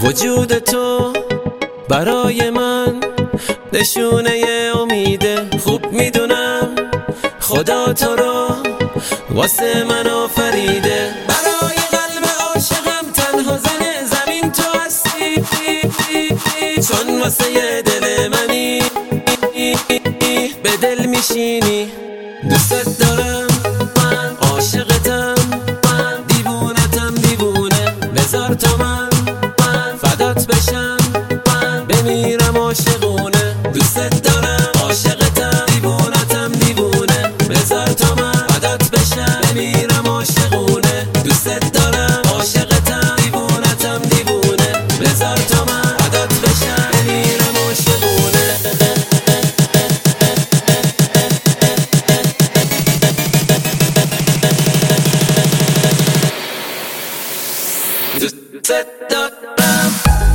وجود تو برای من نشونه امیده. خوب میدونم خدا تو رو واسه من آفریده. برای قلب عاشقم تنها زن زمین تو هستی، چون واسه دل منی به دل میشینی. دوست دارم، من عاشقتم، من دیوونتم دیوونه. بذار تا من فدات بشم، من بمیرم عاشقونه. دوست دارم، عاشقتم، دیوونتم دیوونه. بذار تا من فدات بشم، بمیرم عاشقونه. دوست دارم، عاشقتم، دیوونتم دیوونه. بذار تا من فدات بشم، بمیرم عاشقونه. دوست دارم.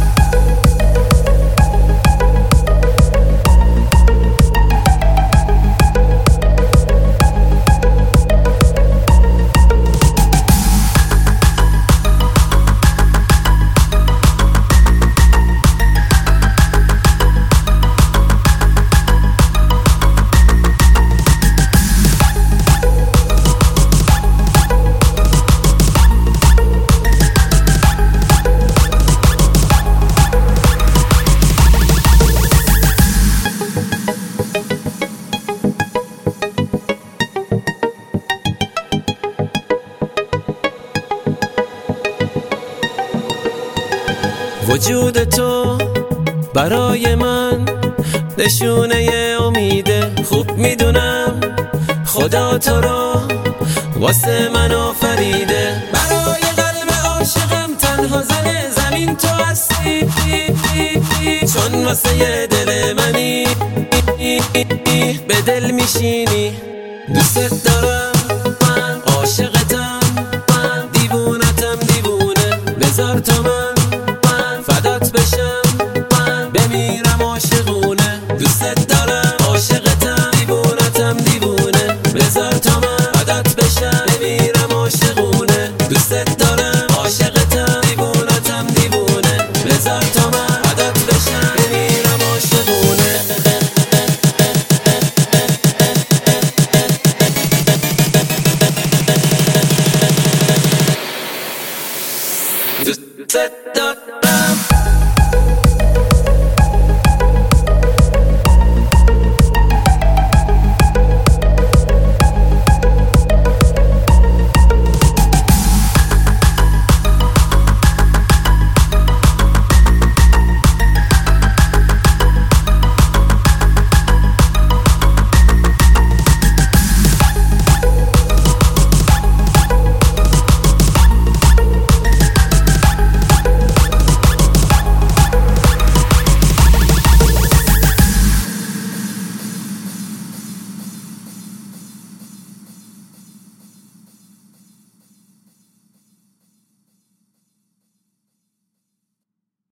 وجود تو برای من نشونه امیده. خوب میدونم خدا تو رو واسه من آفریده. برای قلب عاشقم تنها زن زمین تو هستی، چون واسه دل منی به دل میشینی. دوست دارم، من عاشقتم، من دیوونتم دیوونه. بذار تا من